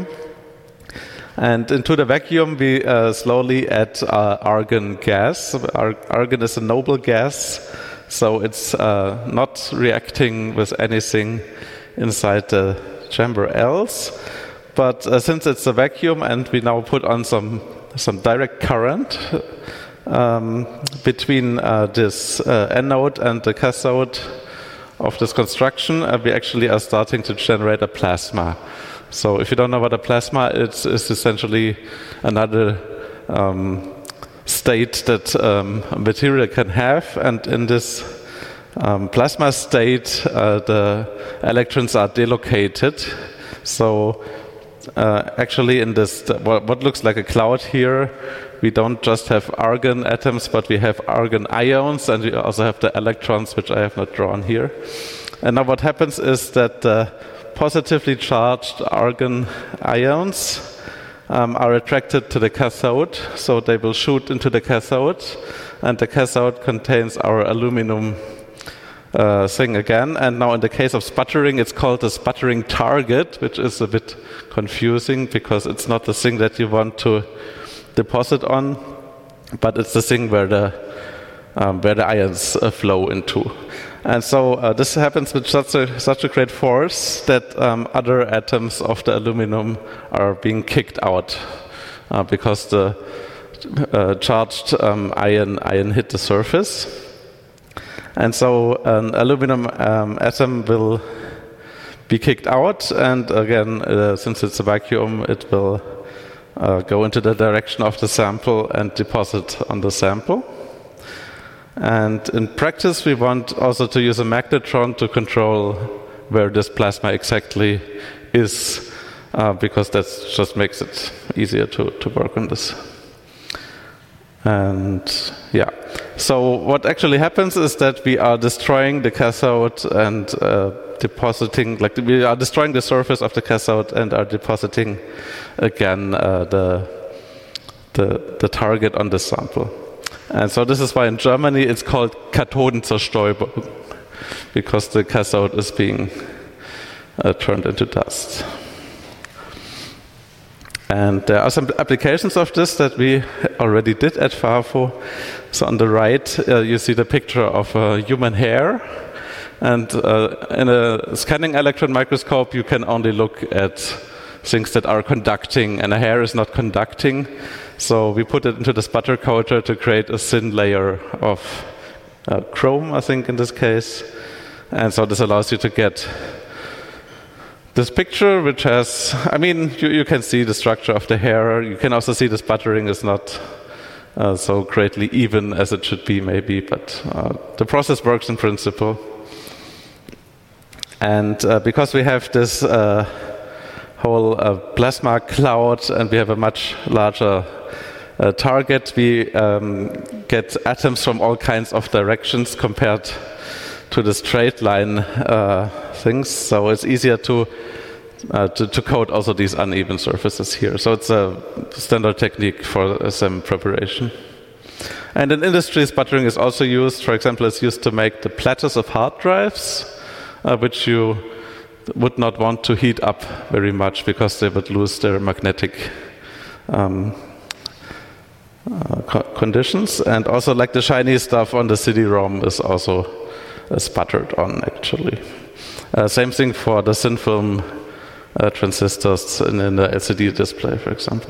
And into the vacuum, we uh, slowly add uh, argon gas. Ar argon is a noble gas, so it's uh, not reacting with anything inside the chamber else. But uh, since it's a vacuum and we now put on some, some direct current um, between uh, this uh, anode and the cathode of this construction, uh, we actually are starting to generate a plasma. So if you don't know what a plasma is, it's essentially another um, state that um, a material can have. And in this um, plasma state, uh, the electrons are delocated. So Uh, actually, in this, what, what looks like a cloud here, we don't just have argon atoms, but we have argon ions, and we also have the electrons, which I have not drawn here. And now what happens is that the positively charged argon ions um, are attracted to the cathode, so they will shoot into the cathode, and the cathode contains our aluminum Uh, thing again. And now in the case of sputtering, it's called the sputtering target, which is a bit confusing because it's not the thing that you want to deposit on, but it's the thing where the um, where the ions uh, flow into. And so uh, this happens with such a such a great force that um, other atoms of the aluminum are being kicked out uh, because the uh, charged um, ion ion hit the surface. And so an aluminum um, atom will be kicked out, and again, uh, since it's a vacuum, it will uh, go into the direction of the sample and deposit on the sample. And in practice, we want also to use a magnetron to control where this plasma exactly is, uh, because that just makes it easier to, to work on this. And yeah, so what actually happens is that we are destroying the cathode and uh, depositing, like we are destroying the surface of the cathode and are depositing again uh, the, the the target on the sample. And so this is why in Germany it's called Kathodenzerstäubung, because the cathode is being uh, turned into dust. And there are some applications of this that we already did at FAFO. So on the right, uh, you see the picture of a human hair. And uh, in a scanning electron microscope, you can only look at things that are conducting, and a hair is not conducting. So we put it into the sputter coater to create a thin layer of uh, chrome, I think, in this case. And so this allows you to get this picture, which has, I mean, you, you can see the structure of the hair. You can also see the sputtering is not uh, so greatly even as it should be, maybe, but uh, the process works in principle. And uh, because we have this uh, whole uh, plasma cloud and we have a much larger uh, target, we um, get atoms from all kinds of directions compared to the straight line uh, things. So it's easier to, uh, to to code also these uneven surfaces here. So it's a standard technique for S M preparation. And in industry, sputtering is also used. For example, it's used to make the platters of hard drives, uh, which you would not want to heat up very much because they would lose their magnetic um, uh, co conditions. And also, like the shiny stuff on the C D ROM is also uh, sputtered on, actually. Uh, same thing for the thin film uh, transistors in, in the L C D display, for example.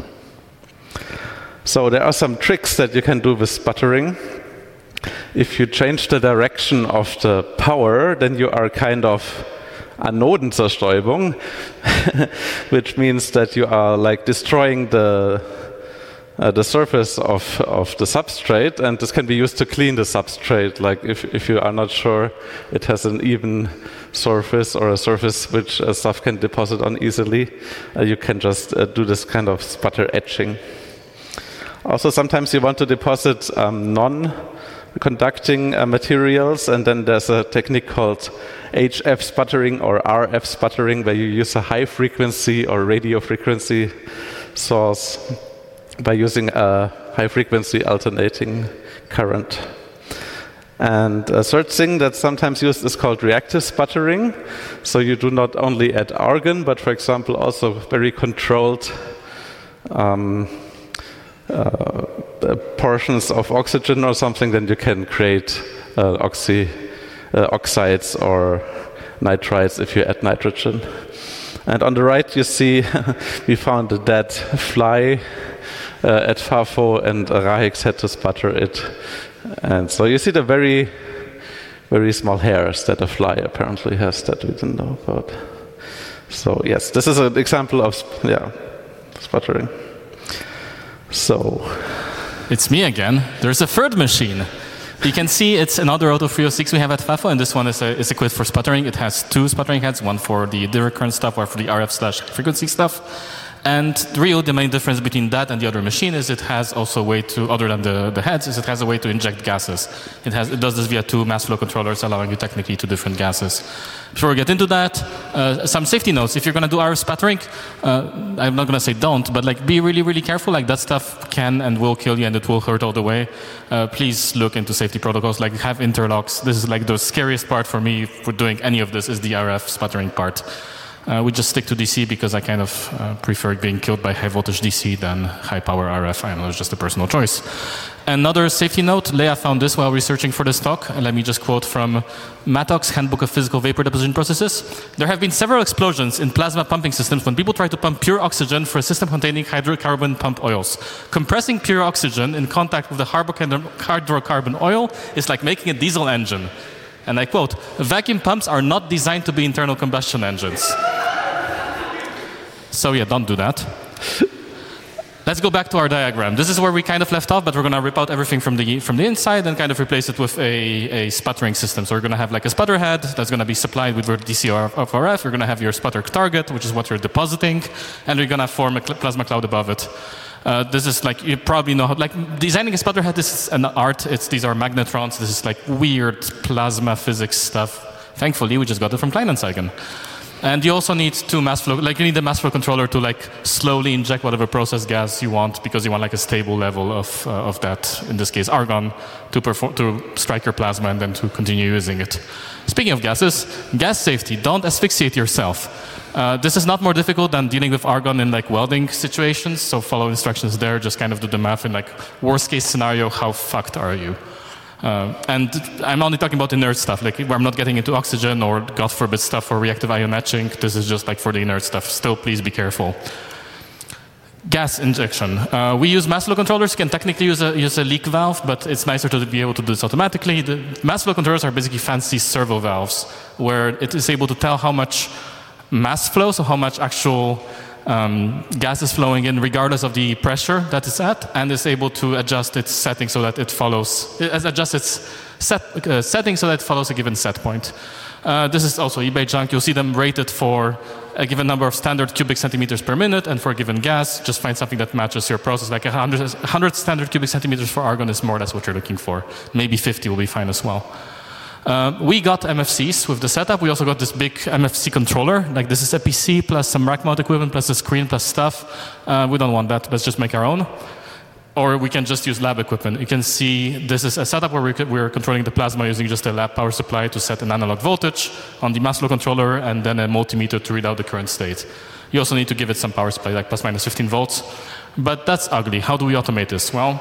So there are some tricks that you can do with sputtering. If you change the direction of the power, then you are kind of Anodenzerstäubung, which means that you are like destroying the uh, the surface of of the substrate, and this can be used to clean the substrate. Like if if you are not sure it has an even surface or a surface which uh, stuff can deposit on easily, uh, you can just uh, do this kind of sputter etching. Also, sometimes you want to deposit um, non-conducting uh, materials, and then there's a technique called H F sputtering or R F sputtering, where you use a high frequency or radio frequency source by using a high frequency alternating current. And a third thing that's sometimes used is called reactive sputtering. So you do not only add argon, but for example also very controlled um, uh, portions of oxygen or something, then you can create uh, oxy, uh, oxides or nitrides if you add nitrogen. And on the right you see we found a dead fly uh, at FAFO, and Rahix had to sputter it. And so you see the very, very small hairs that a fly apparently has that we didn't know about. So yes, this is an example of yeah, sputtering. So it's me again. There's a third machine. You can see it's another Auto three oh six we have at FAFO, and this one is, a, is equipped for sputtering. It has two sputtering heads, one for the direct current stuff, or for the R F slash frequency stuff. And really, the main difference between that and the other machine is it has also a way to, other than the, the heads, is it has a way to inject gases. It has it does this via two mass flow controllers, allowing you technically two different gases. Before we get into that, uh, some safety notes. If you're going to do R F sputtering, uh, I'm not going to say don't, but like be really, really careful. Like that stuff can and will kill you, and it will hurt all the way. Uh, please look into safety protocols. Like have interlocks. This is like the scariest part for me for doing any of this is the R F sputtering part. Uh, we just stick to D C because I kind of uh, prefer being killed by high voltage D C than high power R F. I don't know, it's just a personal choice. Another safety note, Leah found this while researching for this talk. And let me just quote from Mattock's Handbook of Physical Vapor Deposition Processes. There have been several explosions in plasma pumping systems when people try to pump pure oxygen for a system containing hydrocarbon pump oils. Compressing pure oxygen in contact with the hydrocarbon oil is like making a diesel engine. And I quote, vacuum pumps are not designed to be internal combustion engines. So yeah, don't do that. Let's go back to our diagram. This is where we kind of left off, but we're going to rip out everything from the from the inside and kind of replace it with a, a sputtering system. So we're going to have like a sputter head that's going to be supplied with your D C or R F. You're going to have your sputter target, which is what you're depositing, and you're going to form a plasma cloud above it. Uh, this is like, you probably know, how, like designing a sputter head, this is an art. It's, these are magnetrons. This is like weird plasma physics stuff. Thankfully, we just got it from Kleinanzeigen. And you also need two mass flow, like you need the mass flow controller to like slowly inject whatever process gas you want, because you want like a stable level of uh, of that, in this case argon, to perform to strike your plasma and then to continue using it. Speaking of gases, gas safety, don't asphyxiate yourself. Uh, this is not more difficult than dealing with argon in like welding situations, so follow instructions there, just kind of do the math in like worst case scenario, how fucked are you? Uh, and I'm only talking about inert stuff, like where I'm not getting into oxygen or, God forbid, stuff for reactive ion etching. This is just like for the inert stuff. Still, please be careful. Gas injection. Uh, we use mass flow controllers. You can technically use a, use a leak valve, but it's nicer to be able to do this automatically. The mass flow controllers are basically fancy servo valves, where it is able to tell how much mass flow, so how much actual Um, gas is flowing in regardless of the pressure that it's at, and is able to adjust its setting so that it follows, it adjusts its set, uh, setting so that it follows a given set point. Uh, this is also eBay junk. You'll see them rated for a given number of standard cubic centimeters per minute, and for a given gas, just find something that matches your process. Like one hundred, one hundred standard cubic centimeters for argon is more or less what you're looking for. Maybe fifty will be fine as well. Uh, we got M F Cs with the setup. We also got this big M F C controller. Like this is a P C plus some rack mount equipment plus a screen plus stuff. Uh, we don't want that. Let's just make our own. Or we can just use lab equipment. You can see this is a setup where we we're controlling the plasma using just a lab power supply to set an analog voltage on the mass flow controller, and then a multimeter to read out the current state. You also need to give it some power supply, like plus minus fifteen volts. But that's ugly. How do we automate this? Well,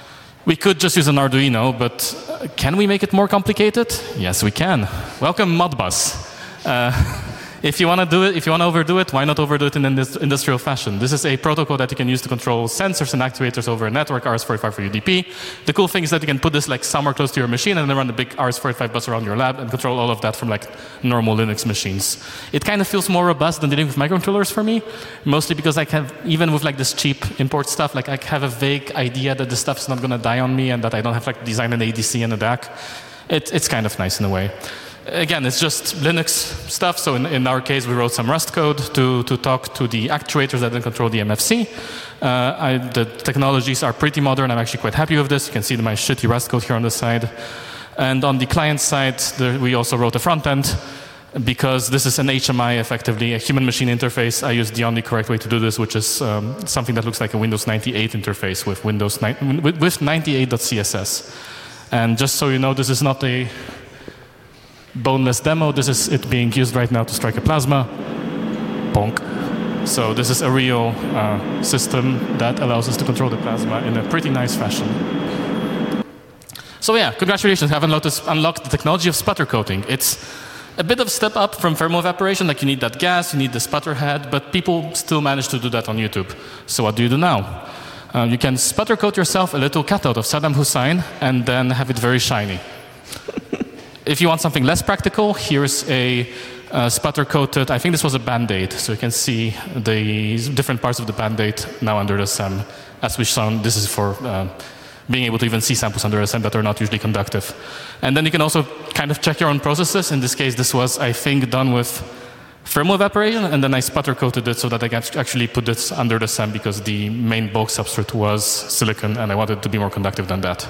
we could just use an Arduino, but uh, can we make it more complicated? Yes, we can. Welcome, Modbus. Uh, if you want to do it, if you want to overdo it, why not overdo it in an industrial fashion? This is a protocol that you can use to control sensors and actuators over a network, R S forty-five for U D P. The cool thing is that you can put this like somewhere close to your machine and then run the big R S forty-five bus around your lab and control all of that from like normal Linux machines. It kind of feels more robust than dealing with microcontrollers for me, mostly because I can, even with like this cheap import stuff, like I have a vague idea that the stuff is not going to die on me and that I don't have like to design an A D C and a D A C. It, it's kind of nice in a way. Again, it's just Linux stuff, so in, in our case we wrote some Rust code to, to talk to the actuators that then control the M F C. Uh, I, the technologies are pretty modern. I'm actually quite happy with this. You can see my shitty Rust code here on the side. And on the client side, there, we also wrote a front end, because this is an H M I, effectively, a human-machine interface. I use the only correct way to do this, which is um, something that looks like a Windows ninety-eight interface with Windows with, with ninety-eight dot C S S. And just so you know, this is not a boneless demo. This is it being used right now to strike a plasma. Bonk. So this is a real uh, system that allows us to control the plasma in a pretty nice fashion. So yeah, congratulations, you have unlocked, unlocked the technology of sputter coating. It's a bit of a step up from thermal evaporation, like you need that gas, you need the sputter head, but people still manage to do that on YouTube. So what do you do now? Uh, you can sputter coat yourself a little cutout of Saddam Hussein and then have it very shiny. If you want something less practical, here's a uh, sputter-coated, I think this was a Band-Aid, so you can see the different parts of the Band-Aid now under the S E M. As we've shown, this is for uh, being able to even see samples under the S E M that are not usually conductive. And then you can also kind of check your own processes. In this case, this was, I think, done with thermal evaporation, and then I sputter-coated it so that I can actually put this under the S E M, because the main bulk substrate was silicon, and I wanted it to be more conductive than that.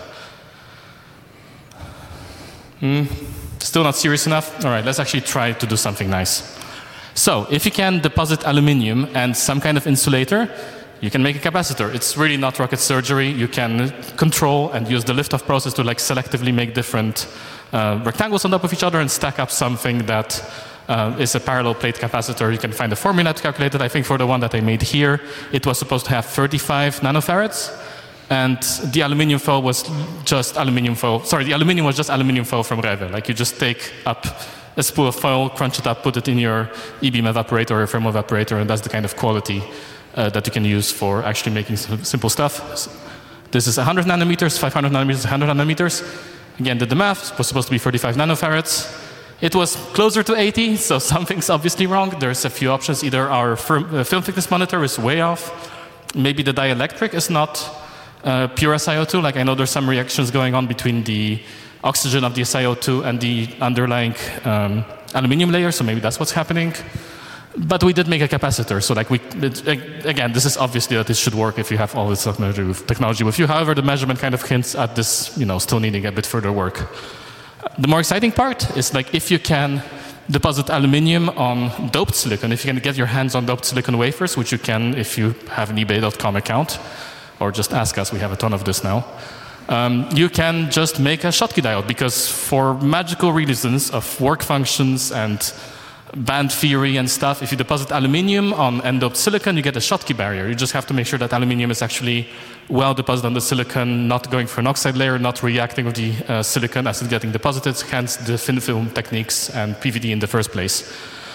Mm, still not serious enough? All right, let's actually try to do something nice. So, if you can deposit aluminium and some kind of insulator, you can make a capacitor. It's really not rocket surgery. You can control and use the lift-off process to like selectively make different uh, rectangles on top of each other and stack up something that uh, is a parallel plate capacitor. You can find a formula to calculate it. I think for the one that I made here, it was supposed to have thirty-five nanofarads. And the aluminium foil was just aluminium foil. Sorry, the aluminium was just aluminium foil from Reve. Like you just take up a spool of foil, crunch it up, put it in your E-beam evaporator or thermal evaporator, and that's the kind of quality uh, that you can use for actually making simple stuff. So this is one hundred nanometers, five hundred nanometers, one hundred nanometers. Again, did the math. It was supposed to be thirty-five nanofarads. It was closer to eighty, so something's obviously wrong. There's a few options. Either our firm, uh, film thickness monitor is way off. Maybe the dielectric is not Uh, pure S I O two, like I know there's some reactions going on between the oxygen of the S I O two and the underlying um, aluminium layer, so maybe that's what's happening. But we did make a capacitor, so like we, it, again, this is obviously that this should work if you have all this technology with, technology with you. However, the measurement kind of hints at this, you know, still needing a bit further work. The more exciting part is like if you can deposit aluminium on doped silicon. If you can get your hands on doped silicon wafers, which you can if you have an eBay dot com account, or just ask us, we have a ton of this now, um, you can just make a Schottky diode, because for magical reasons of work functions and band theory and stuff, if you deposit aluminium on n-doped silicon, you get a Schottky barrier. You just have to make sure that aluminium is actually well deposited on the silicon, not going for an oxide layer, not reacting with the uh, silicon as it's getting deposited, hence the thin film techniques and P V D in the first place.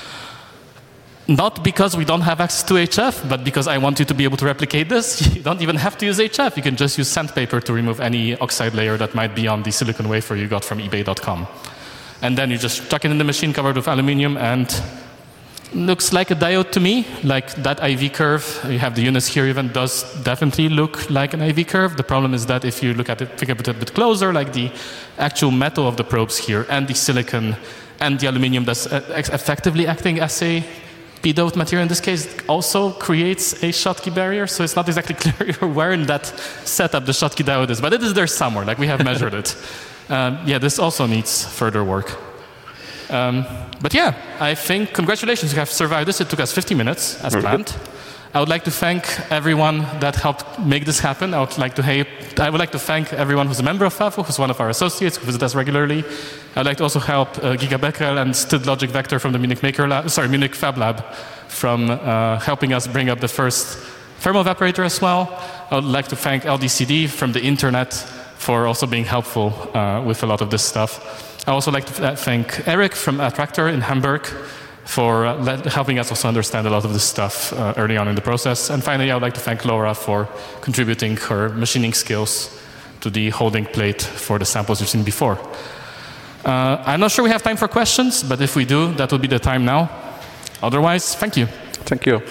Not because we don't have access to H F, but because I want you to be able to replicate this. You don't even have to use H F. You can just use sandpaper to remove any oxide layer that might be on the silicon wafer you got from eBay dot com. And then you just chuck it in the machine covered with aluminium, and looks like a diode to me. Like that I V curve, you have the units here, even does definitely look like an I V curve. The problem is that if you look at it, think it a bit closer, like the actual metal of the probes here, and the silicon, and the aluminium that's effectively acting as a p-doped material in this case, also creates a Schottky barrier. So it's not exactly clear where in that setup the Schottky diode is, but it is there somewhere. Like we have measured it. Um, yeah, this also needs further work. Um, but yeah, I think congratulations, you have survived this. It took us fifty minutes as planned. I would like to thank everyone that helped make this happen. I would like to, hey, I would like to thank everyone who's a member of FAFO, who's one of our associates, who visit us regularly. I'd like to also help uh, Giga Becquerel and Stid Logic Vector from the Munich Maker Lab, sorry, Munich Fab Lab, from uh, helping us bring up the first thermal evaporator as well. I would like to thank L D C D from the internet for also being helpful uh, with a lot of this stuff. I also like to thank Eric from Attractor in Hamburg for uh, let, helping us also understand a lot of this stuff uh, early on in the process. And finally, I would like to thank Laura for contributing her machining skills to the holding plate for the samples you've seen before. Uh, I'm not sure we have time for questions, but if we do, that will be the time now. Otherwise, thank you. Thank you.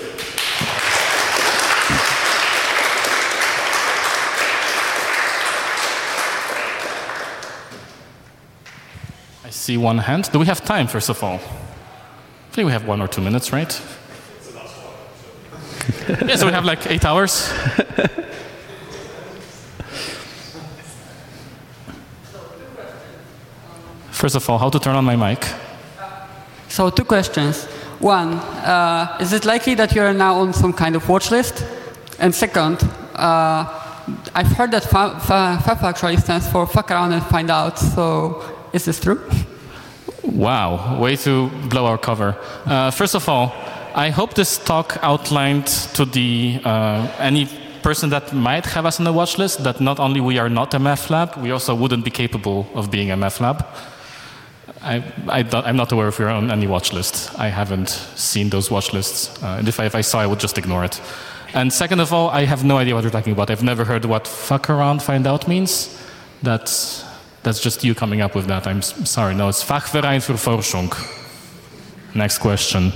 I see one hand. Do we have time, first of all? I think we have one or two minutes, right? Yeah, so we have like eight hours. First of all, how to turn on my mic? So two questions. One, uh, is it likely that you are now on some kind of watch list? And second, uh, I've heard that FAFO actually stands for fuck around and find out. So is this true? Wow, way to blow our cover. Uh, first of all, I hope this talk outlined to the uh, any person that might have us on the watch list that not only we are not a M E F lab, we also wouldn't be capable of being a M E F lab. I, I I'm not aware if we're on any watch list. I haven't seen those watch lists. Uh, and if I, if I saw, I would just ignore it. And second of all, I have no idea what you're talking about. I've never heard what fuck around find out means. That's... That's just you coming up with that. I'm sorry. No, it's Fachverein für Forschung. Next question.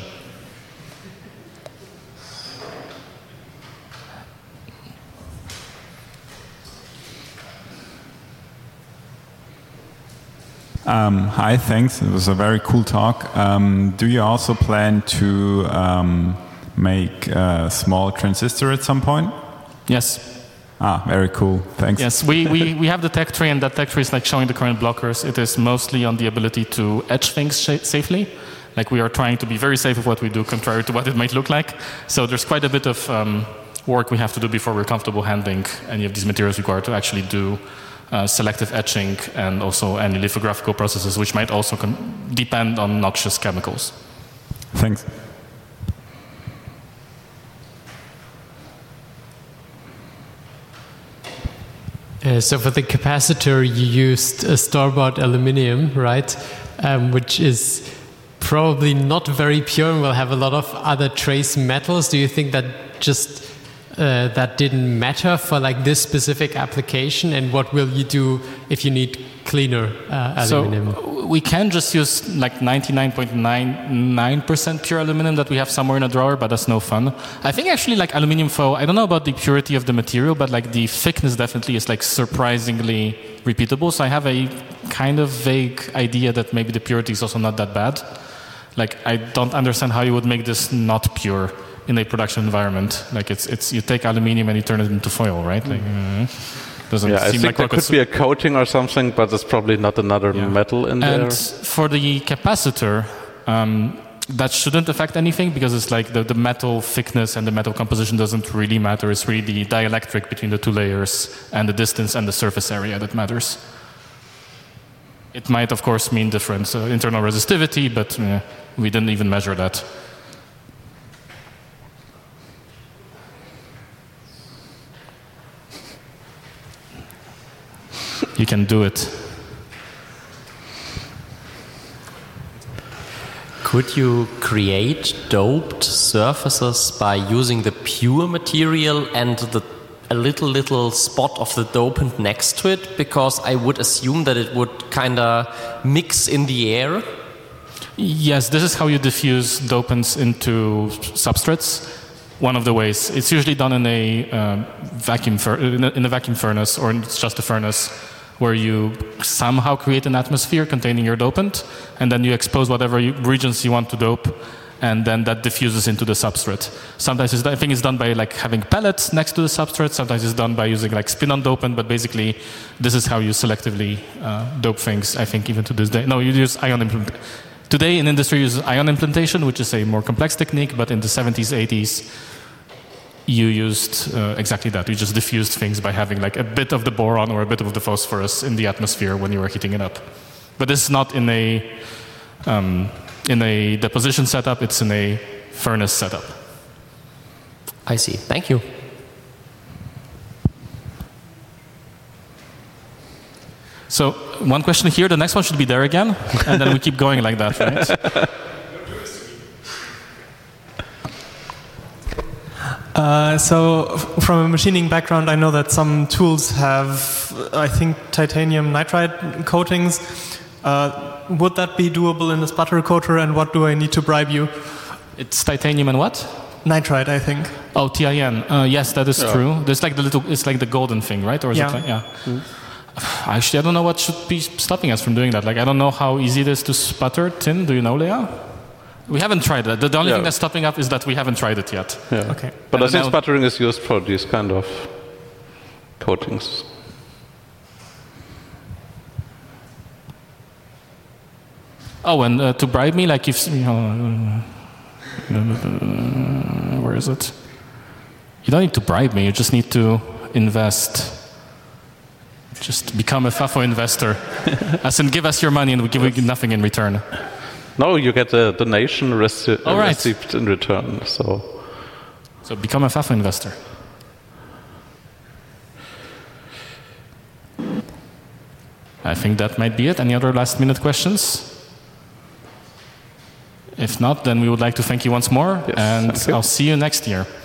Um, hi, thanks. It was a very cool talk. Um, do you also plan to um, make a small transistor at some point? Yes. Ah, very cool. Thanks. Yes, we, we, we have the tech tree, and that tech tree is like showing the current blockers. It is mostly on the ability to etch things safely. Like we are trying to be very safe with what we do, contrary to what it might look like. So there's quite a bit of um, work we have to do before we're comfortable handling any of these materials required to actually do uh, selective etching and also any lithographical processes, which might also con depend on noxious chemicals. Thanks. Uh, so for the capacitor, you used a store-bought aluminium, right? Um, which is probably not very pure and will have a lot of other trace metals. Do you think that just uh, that didn't matter for like this specific application? And what will you do if you need cleaner uh, aluminum? So we can just use like ninety-nine point nine nine percent pure aluminum that we have somewhere in a drawer, but that's no fun. I think actually like aluminum foil, I don't know about the purity of the material, but like the thickness definitely is like surprisingly repeatable. So I have a kind of vague idea that maybe the purity is also not that bad. Like I don't understand how you would make this not pure in a production environment. Like it's it's you take aluminium and you turn it into foil, right? Like, mm-hmm. Doesn't yeah, I seem think like there could be a coating or something, but there's probably not another yeah. metal in and there. And for the capacitor, Um, that shouldn't affect anything because it's like the, the metal thickness and the metal composition doesn't really matter. It's really the dielectric between the two layers and the distance and the surface area that matters. It might, of course, mean different uh, internal resistivity, but uh, we didn't even measure that. You can do it. Could you create doped surfaces by using the pure material and the a little little spot of the dopant next to it? Because I would assume that it would kind of mix in the air. Yes, this is how you diffuse dopants into substrates. One of the ways. It's usually done in a uh, vacuum fur in, a, in a vacuum furnace, or it's just a furnace where you somehow create an atmosphere containing your dopant, and then you expose whatever you, regions you want to dope, and then that diffuses into the substrate. Sometimes it's, I think it's done by like having pellets next to the substrate. Sometimes it's done by using like spin-on dopant. But basically, this is how you selectively uh, dope things. I think even to this day. No, you use ion implantation. Today in industry, you use ion implantation, which is a more complex technique. But in the seventies, eighties, you used uh, exactly that. You just diffused things by having like a bit of the boron or a bit of the phosphorus in the atmosphere when you were heating it up. But this is not in a um, in a deposition setup. It's in a furnace setup. I see. Thank you. So one question here. The next one should be there again, and then we keep going like that, right? Uh, so, from a machining background, I know that some tools have, I think, titanium nitride coatings. Uh, would that be doable in the sputter coater, and what do I need to bribe you? It's titanium and what? Nitride, I think. Oh, T I N. Uh, yes, that is Yeah. true. There's like the little, it's like the golden thing, right? Or is Yeah. it like, yeah. Mm. Actually, I don't know what should be stopping us from doing that. Like, I don't know how easy it is to sputter tin. Do you know, Leah? We haven't tried that. The, the only Yeah. thing that's stopping us is that we haven't tried it yet. Yeah. Okay. But And I think now- sputtering is used for these kind of coatings. Oh, and uh, to bribe me, like if you know, uh, where is it? You don't need to bribe me. You just need to invest. Just become a FAFO investor. As in, give us your money and we give you nothing in return. No, you get a donation rece- All right. receipt in return. So, So become a FAFO investor. I think that might be it. Any other last minute questions? If not, then we would like to thank you once more, Yes, and thank you. I'll see you next year.